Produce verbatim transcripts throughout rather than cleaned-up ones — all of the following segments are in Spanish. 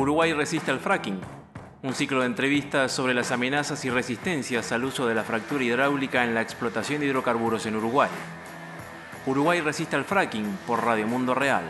Uruguay resiste al fracking, un ciclo de entrevistas sobre las amenazas y resistencias al uso de la fractura hidráulica en la explotación de hidrocarburos en Uruguay. Uruguay resiste al fracking por Radio Mundo Real.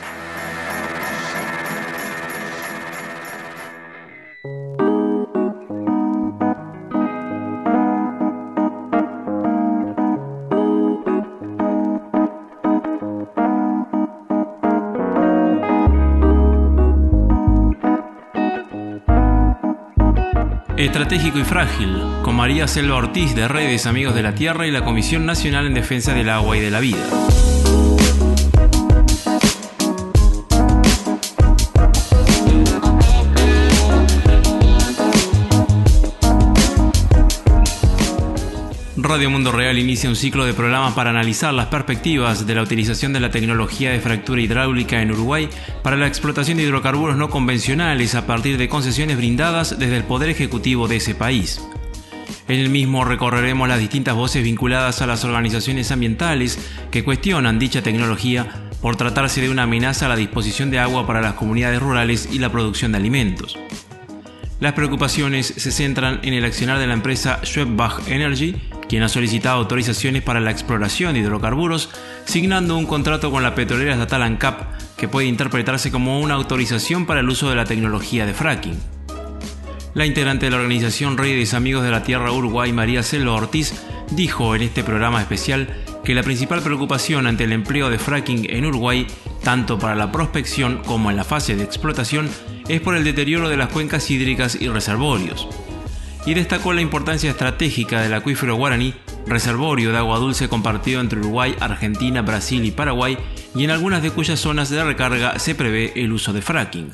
Estratégico y frágil, con María Selva Ortiz de Redes Amigos de la Tierra y la Comisión Nacional en Defensa del Agua y de la Vida. Radio Mundo Real inicia un ciclo de programas para analizar las perspectivas de la utilización de la tecnología de fractura hidráulica en Uruguay para la explotación de hidrocarburos no convencionales a partir de concesiones brindadas desde el Poder Ejecutivo de ese país. En el mismo recorreremos las distintas voces vinculadas a las organizaciones ambientales que cuestionan dicha tecnología por tratarse de una amenaza a la disposición de agua para las comunidades rurales y la producción de alimentos. Las preocupaciones se centran en el accionar de la empresa Schwebach Energy, quien ha solicitado autorizaciones para la exploración de hidrocarburos, signando un contrato con la petrolera estatal ANCAP, que puede interpretarse como una autorización para el uso de la tecnología de fracking. La integrante de la organización Redes Amigos de la Tierra Uruguay, María Selva Ortiz, dijo en este programa especial que la principal preocupación ante el empleo de fracking en Uruguay, tanto para la prospección como en la fase de explotación, es por el deterioro de las cuencas hídricas y reservorios. Y destacó la importancia estratégica del acuífero Guaraní, reservorio de agua dulce compartido entre Uruguay, Argentina, Brasil y Paraguay, y en algunas de cuyas zonas de recarga se prevé el uso de fracking.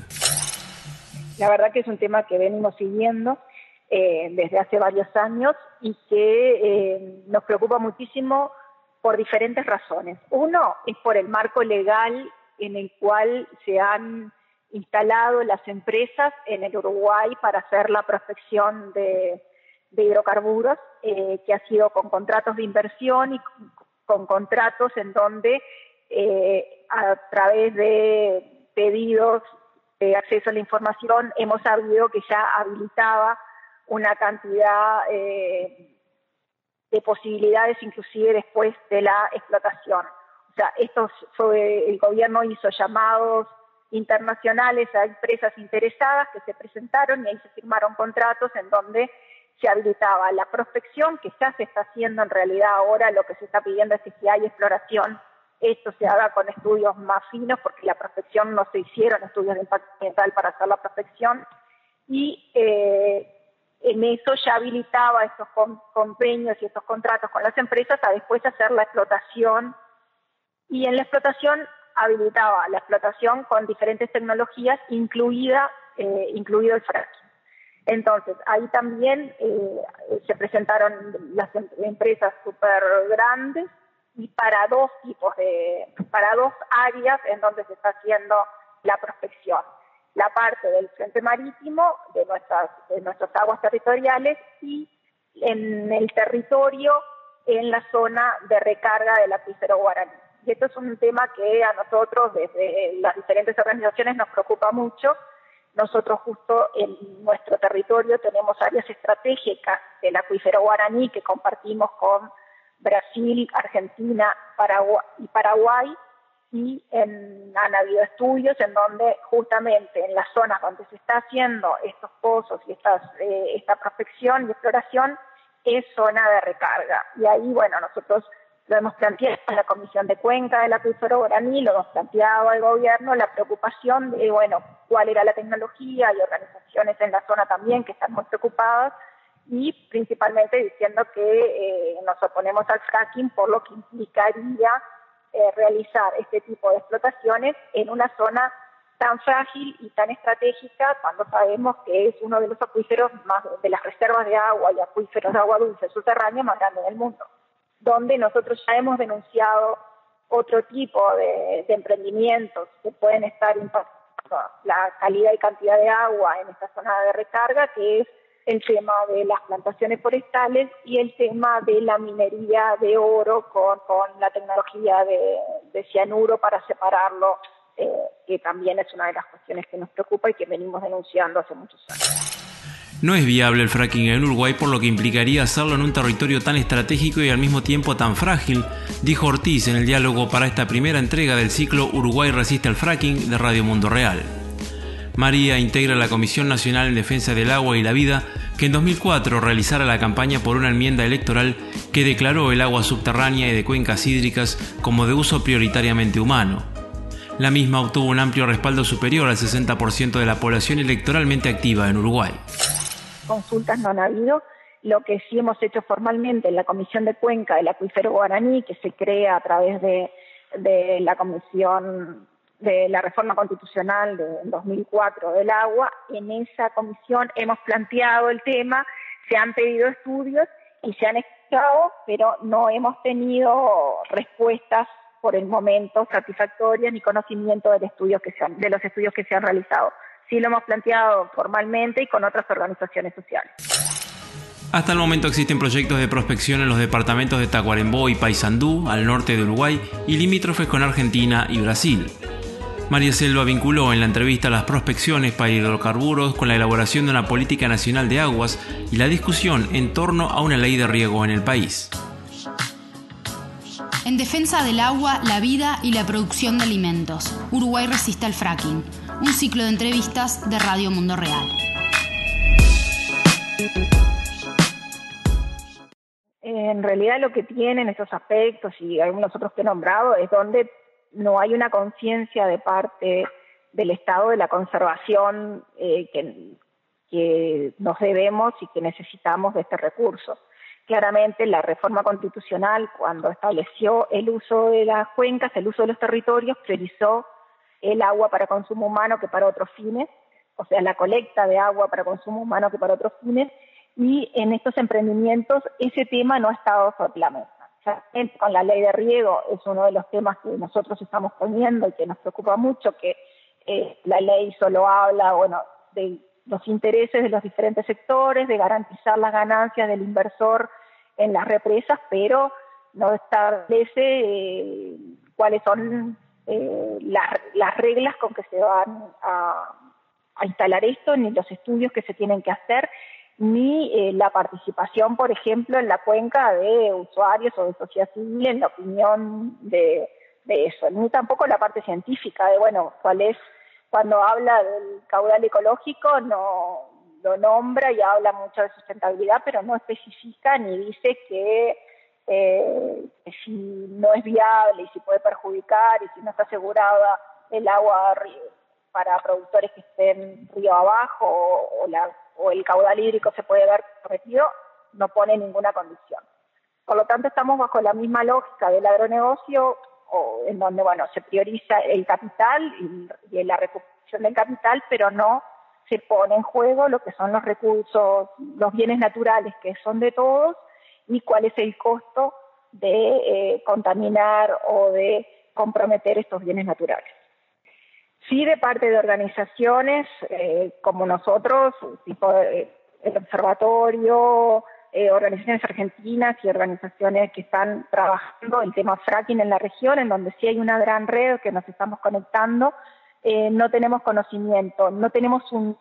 La verdad que es un tema que venimos siguiendo eh, desde hace varios años y que eh, nos preocupa muchísimo por diferentes razones. Uno es por el marco legal en el cual se han instalado las empresas en el Uruguay para hacer la prospección de, de hidrocarburos, eh, que ha sido con contratos de inversión y con, con contratos en donde eh, a través de pedidos de acceso a la información hemos sabido que ya habilitaba una cantidad eh, de posibilidades inclusive después de la explotación. O sea, esto fue, el gobierno hizo llamados internacionales a empresas interesadas que se presentaron y ahí se firmaron contratos en donde se habilitaba la prospección, que ya se está haciendo en realidad ahora. Lo que se está pidiendo es que si hay exploración, esto se haga con estudios más finos, porque la prospección no se hicieron estudios de impacto ambiental para hacer la prospección, y eh, en eso ya habilitaba estos convenios y estos contratos con las empresas a después hacer la explotación, y en la explotación habilitaba la explotación con diferentes tecnologías, incluida eh, incluido el fracking. Entonces, ahí también eh, se presentaron las em- empresas súper grandes y para dos tipos de, para dos áreas en donde se está haciendo la prospección. La parte del frente marítimo de nuestras, de nuestras aguas territoriales y en el territorio en la zona de recarga del acuífero Guaraní. Y esto es un tema que a nosotros, desde las diferentes organizaciones, nos preocupa mucho. Nosotros justo en nuestro territorio tenemos áreas estratégicas del acuífero Guaraní que compartimos con Brasil, Argentina, Paraguay y Paraguay, y en, han habido estudios en donde justamente en las zonas donde se está haciendo estos pozos y estas, eh, esta prospección y exploración es zona de recarga. Y ahí, bueno, nosotros lo hemos planteado en la Comisión de Cuenca del acuífero Guaraní, lo hemos planteado al gobierno, la preocupación de, bueno, cuál era la tecnología. Hay organizaciones en la zona también que están muy preocupadas y principalmente diciendo que eh, nos oponemos al fracking por lo que implicaría eh, realizar este tipo de explotaciones en una zona tan frágil y tan estratégica, cuando sabemos que es uno de los acuíferos más, de las reservas de agua y acuíferos de agua dulce subterránea más grandes del mundo, donde nosotros ya hemos denunciado otro tipo de, de emprendimientos que pueden estar impactando la calidad y cantidad de agua en esta zona de recarga, que es el tema de las plantaciones forestales y el tema de la minería de oro con, con la tecnología de, de cianuro para separarlo eh, que también es una de las cuestiones que nos preocupa y que venimos denunciando hace muchos años. No es viable el fracking en Uruguay, por lo que implicaría hacerlo en un territorio tan estratégico y al mismo tiempo tan frágil, dijo Ortiz en el diálogo para esta primera entrega del ciclo Uruguay resiste al fracking de Radio Mundo Real. María integra la Comisión Nacional en Defensa del Agua y la Vida, que en dos mil cuatro realizara la campaña por una enmienda electoral que declaró el agua subterránea y de cuencas hídricas como de uso prioritariamente humano. La misma obtuvo un amplio respaldo superior al sesenta por ciento de la población electoralmente activa en Uruguay. Consultas no han habido. Lo que sí hemos hecho formalmente en la Comisión de Cuenca del Acuífero Guaraní, que se crea a través de, de la Comisión de la Reforma Constitucional de dos mil cuatro del agua, en esa comisión hemos planteado el tema, se han pedido estudios y se han escuchado, pero no hemos tenido respuestas por el momento satisfactorias ni conocimiento del estudio que se han, de los estudios que se han realizado. Sí lo hemos planteado formalmente y con otras organizaciones sociales. Hasta el momento existen proyectos de prospección en los departamentos de Tacuarembó y Paysandú, al norte de Uruguay, y limítrofes con Argentina y Brasil. María Selva vinculó en la entrevista las prospecciones para hidrocarburos con la elaboración de una política nacional de aguas y la discusión en torno a una ley de riego en el país. En defensa del agua, la vida y la producción de alimentos, Uruguay resiste al fracking. Un ciclo de entrevistas de Radio Mundo Real. En realidad lo que tienen estos aspectos y algunos otros que he nombrado es donde no hay una conciencia de parte del Estado de la conservación eh, que, que nos debemos y que necesitamos de este recurso. Claramente la reforma constitucional, cuando estableció el uso de las cuencas, el uso de los territorios, priorizó el agua para consumo humano que para otros fines, o sea, la colecta de agua para consumo humano que para otros fines, y en estos emprendimientos ese tema no ha estado sobre la mesa. Ya con la ley de riego es uno de los temas que nosotros estamos poniendo y que nos preocupa mucho, que eh, la ley solo habla, bueno, de los intereses de los diferentes sectores, de garantizar las ganancias del inversor en las represas, pero no establece eh, cuáles son eh, las, las reglas con que se van a, a instalar esto, ni los estudios que se tienen que hacer, ni eh, la participación, por ejemplo, en la cuenca de usuarios o de sociedad civil en la opinión de, de eso, ni tampoco la parte científica de, bueno, cuál es, cuando habla del caudal ecológico, no lo nombra y habla mucho de sustentabilidad, pero no especifica ni dice que, eh, que si no es viable y si puede perjudicar y si no está asegurada el agua para productores que estén río abajo o, o, la, o el caudal hídrico se puede ver comprometido, no pone ninguna condición. Por lo tanto, estamos bajo la misma lógica del agronegocio, o en donde, bueno, se prioriza el capital y, y la recuperación del capital, pero no se pone en juego lo que son los recursos, los bienes naturales que son de todos y cuál es el costo de eh, contaminar o de comprometer estos bienes naturales. Sí, de parte de organizaciones eh, como nosotros, tipo eh, el Observatorio, Eh, organizaciones argentinas y organizaciones que están trabajando el tema fracking en la región, en donde sí hay una gran red que nos estamos conectando, eh, no tenemos conocimiento, no tenemos un,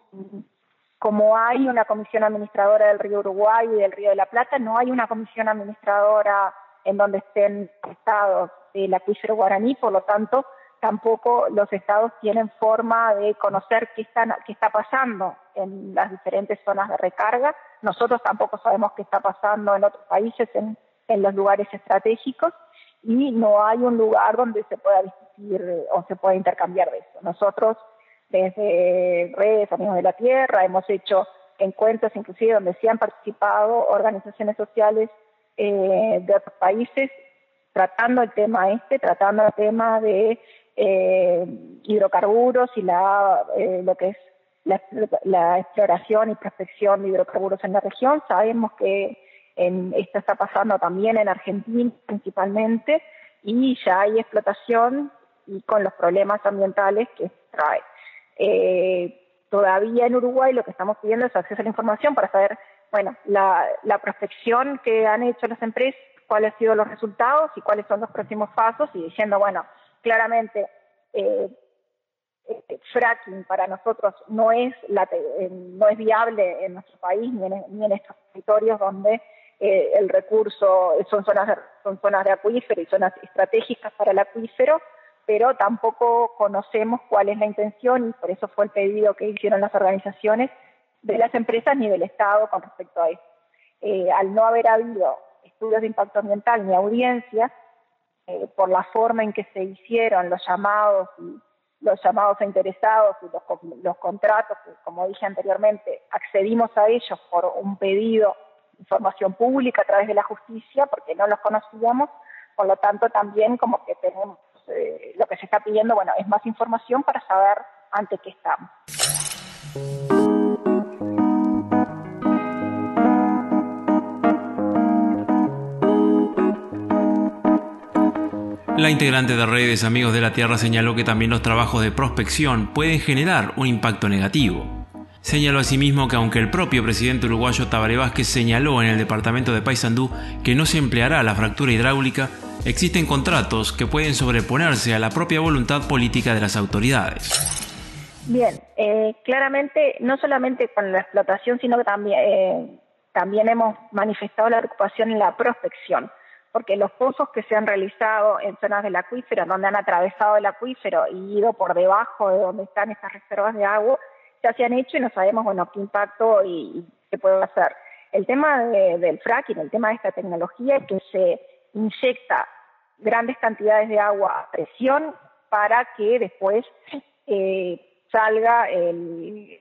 como hay una comisión administradora del río Uruguay y del río de la Plata, no hay una comisión administradora en donde estén estados el acuífero Guaraní, por lo tanto, tampoco los estados tienen forma de conocer qué, están, qué está pasando en las diferentes zonas de recarga. Nosotros tampoco sabemos qué está pasando en otros países, en, en los lugares estratégicos, y no hay un lugar donde se pueda discutir o se pueda intercambiar de eso. Nosotros, desde Redes Amigos de la Tierra, hemos hecho encuentros inclusive donde sí han participado organizaciones sociales eh, de otros países, tratando el tema este, tratando el tema de eh, hidrocarburos y la eh, lo que es la, la exploración y prospección de hidrocarburos en la región. Sabemos que en, esto está pasando también en Argentina principalmente, y ya hay explotación y con los problemas ambientales que trae. Eh, todavía en Uruguay lo que estamos pidiendo es acceso a la información para saber, bueno, la, la prospección que han hecho las empresas, cuáles han sido los resultados y cuáles son los próximos pasos, y diciendo, bueno, claramente eh, fracking para nosotros no es, la, eh, no es viable en nuestro país ni en, ni en estos territorios donde eh, el recurso son zonas, de, son zonas de acuífero y zonas estratégicas para el acuífero, pero tampoco conocemos cuál es la intención y por eso fue el pedido que hicieron las organizaciones de las empresas ni del Estado con respecto a esto. Eh, al no haber habido estudios de impacto ambiental ni audiencias, eh, por la forma en que se hicieron los llamados y los llamados a interesados y los, los contratos, que como dije anteriormente, accedimos a ellos por un pedido de información pública a través de la justicia, porque no los conocíamos, por lo tanto también como que tenemos, eh, lo que se está pidiendo, bueno, es más información para saber ante qué estamos. La integrante de Redes Amigos de la Tierra señaló que también los trabajos de prospección pueden generar un impacto negativo. Señaló asimismo que aunque el propio presidente uruguayo Tabaré Vázquez señaló en el departamento de Paysandú que no se empleará la fractura hidráulica, existen contratos que pueden sobreponerse a la propia voluntad política de las autoridades. Bien, eh, claramente no solamente con la explotación, sino que también, eh, también hemos manifestado la preocupación en la prospección, porque los pozos que se han realizado en zonas del acuífero, donde han atravesado el acuífero y ido por debajo de donde están estas reservas de agua, ya se han hecho y no sabemos, bueno, qué impacto y, y qué puede hacer. El tema de, del fracking, el tema de esta tecnología es que se inyecta grandes cantidades de agua a presión para que después eh, salga el,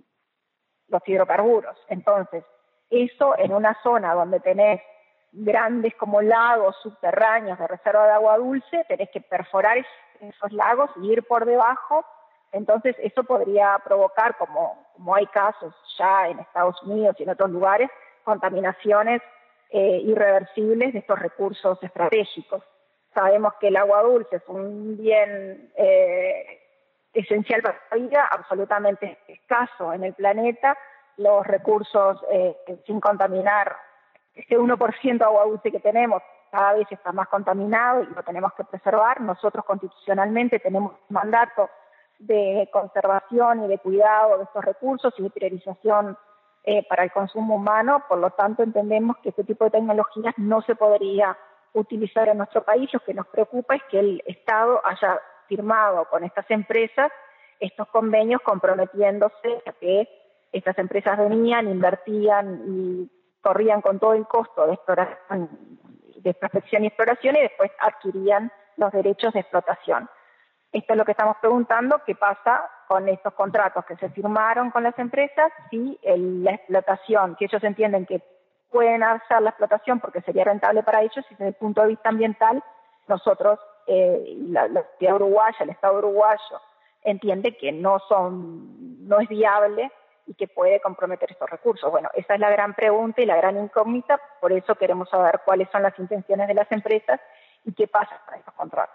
los hidrocarburos. Entonces, eso en una zona donde tenés grandes como lagos subterráneos de reserva de agua dulce, tenés que perforar esos lagos y ir por debajo. Entonces eso podría provocar, como, como hay casos ya en Estados Unidos y en otros lugares, contaminaciones eh, irreversibles de estos recursos estratégicos. Sabemos que el agua dulce es un bien eh, esencial para la vida, absolutamente escaso en el planeta. Los recursos eh, sin contaminar, ese uno por ciento de agua dulce que tenemos cada vez está más contaminado y lo tenemos que preservar. Nosotros constitucionalmente tenemos un mandato de conservación y de cuidado de estos recursos y de priorización eh, para el consumo humano. Por lo tanto, entendemos que este tipo de tecnologías no se podría utilizar en nuestro país. Lo que nos preocupa es que el Estado haya firmado con estas empresas estos convenios comprometiéndose a que estas empresas venían, invertían y corrían con todo el costo de exploración, de prospección y exploración y después adquirían los derechos de explotación. Esto es lo que estamos preguntando, qué pasa con estos contratos que se firmaron con las empresas, si el, la explotación, que ellos entienden que pueden hacer la explotación porque sería rentable para ellos, y desde el punto de vista ambiental, nosotros, eh, la, la sociedad uruguaya, el Estado uruguayo, entiende que no son, no es viable y que puede comprometer estos recursos. Bueno, esa es la gran pregunta y la gran incógnita, por eso queremos saber cuáles son las intenciones de las empresas y qué pasa con estos contratos.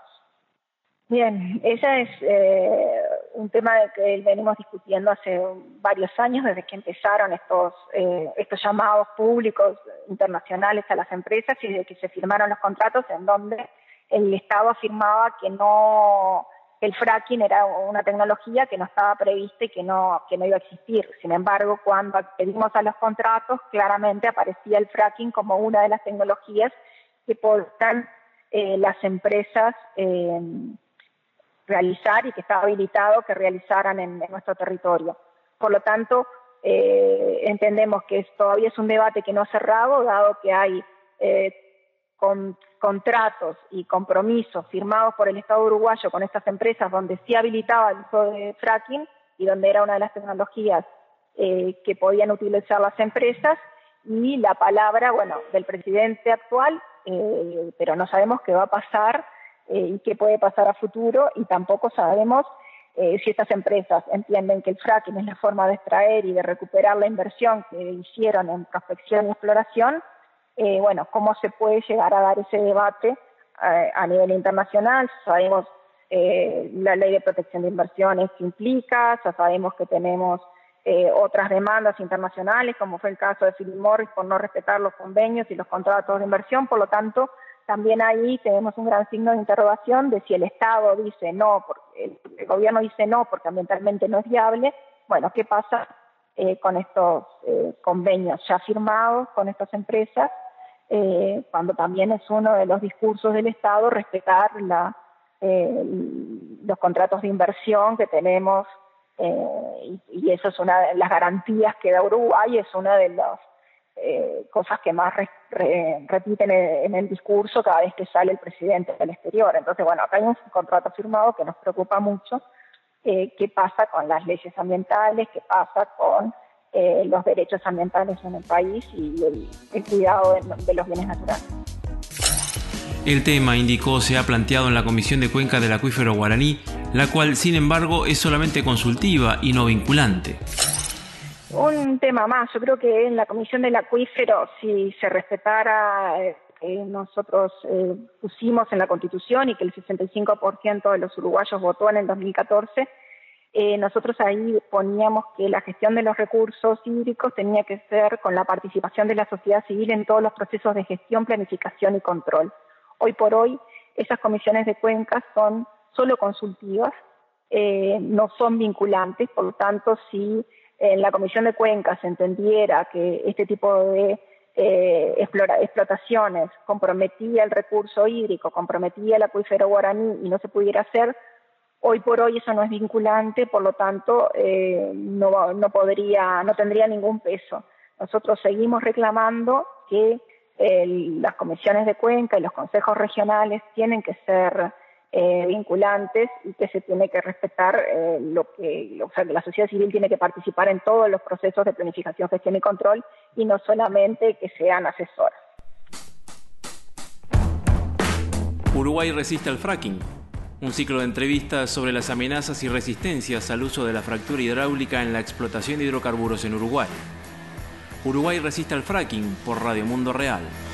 Bien, ese es eh, un tema de que venimos discutiendo hace varios años, desde que empezaron estos, eh, estos llamados públicos internacionales a las empresas y desde que se firmaron los contratos en donde el Estado afirmaba que no... el fracking era una tecnología que no estaba prevista y que no, que no iba a existir. Sin embargo, cuando accedimos a los contratos, claramente aparecía el fracking como una de las tecnologías que podían eh, las empresas eh, realizar y que estaba habilitado que realizaran en, en nuestro territorio. Por lo tanto, eh, entendemos que es, todavía es un debate que no ha cerrado, dado que hay eh, con, contratos y compromisos firmados por el Estado uruguayo con estas empresas donde sí habilitaba el uso de fracking y donde era una de las tecnologías eh, que podían utilizar las empresas, y la palabra, bueno, del presidente actual, eh, pero no sabemos qué va a pasar eh, y qué puede pasar a futuro, y tampoco sabemos eh, si estas empresas entienden que el fracking es la forma de extraer y de recuperar la inversión que hicieron en prospección y exploración. Eh, bueno, cómo se puede llegar a dar ese debate eh, a nivel internacional. Sabemos eh, la ley de protección de inversiones que implica, ya sabemos que tenemos eh, otras demandas internacionales, como fue el caso de Philip Morris por no respetar los convenios y los contratos de inversión. Por lo tanto, también ahí tenemos un gran signo de interrogación de si el Estado dice no, porque el gobierno dice no porque ambientalmente no es viable. Bueno, ¿qué pasa eh, con estos eh, convenios ya firmados con estas empresas? Eh, cuando también es uno de los discursos del Estado respetar la, eh, los contratos de inversión que tenemos, eh, y, y eso es una de las garantías que da Uruguay, es una de las eh, cosas que más re, re, repiten en, en el discurso cada vez que sale el presidente del exterior. Entonces, bueno, acá hay un contrato firmado que nos preocupa mucho. Eh, ¿Qué pasa con las leyes ambientales? ¿Qué pasa con Eh, los derechos ambientales en el país y el, el cuidado de, de los bienes naturales? El tema, indicó, se ha planteado en la Comisión de Cuenca del Acuífero Guaraní, la cual, sin embargo, es solamente consultiva y no vinculante. Un tema más, yo creo que en la Comisión del Acuífero, si se respetara eh, que nosotros eh, pusimos en la Constitución y que el sesenta y cinco por ciento de los uruguayos votó en el dos mil catorce, Eh, nosotros ahí poníamos que la gestión de los recursos hídricos tenía que ser con la participación de la sociedad civil en todos los procesos de gestión, planificación y control. Hoy por hoy, esas comisiones de cuencas son solo consultivas, eh, no son vinculantes. Por lo tanto, si en la comisión de cuencas se entendiera que este tipo de eh, explora, explotaciones comprometía el recurso hídrico, comprometía el acuífero guaraní y no se pudiera hacer, hoy por hoy eso no es vinculante, por lo tanto eh, no, no podría, no tendría ningún peso. Nosotros seguimos reclamando que eh, las comisiones de cuenca y los consejos regionales tienen que ser eh, vinculantes y que se tiene que respetar eh, lo que, o sea, que la sociedad civil tiene que participar en todos los procesos de planificación, gestión y control y no solamente que sean asesoras. Uruguay resiste al fracking. Un ciclo de entrevistas sobre las amenazas y resistencias al uso de la fractura hidráulica en la explotación de hidrocarburos en Uruguay. Uruguay resiste al fracking por Radio Mundo Real.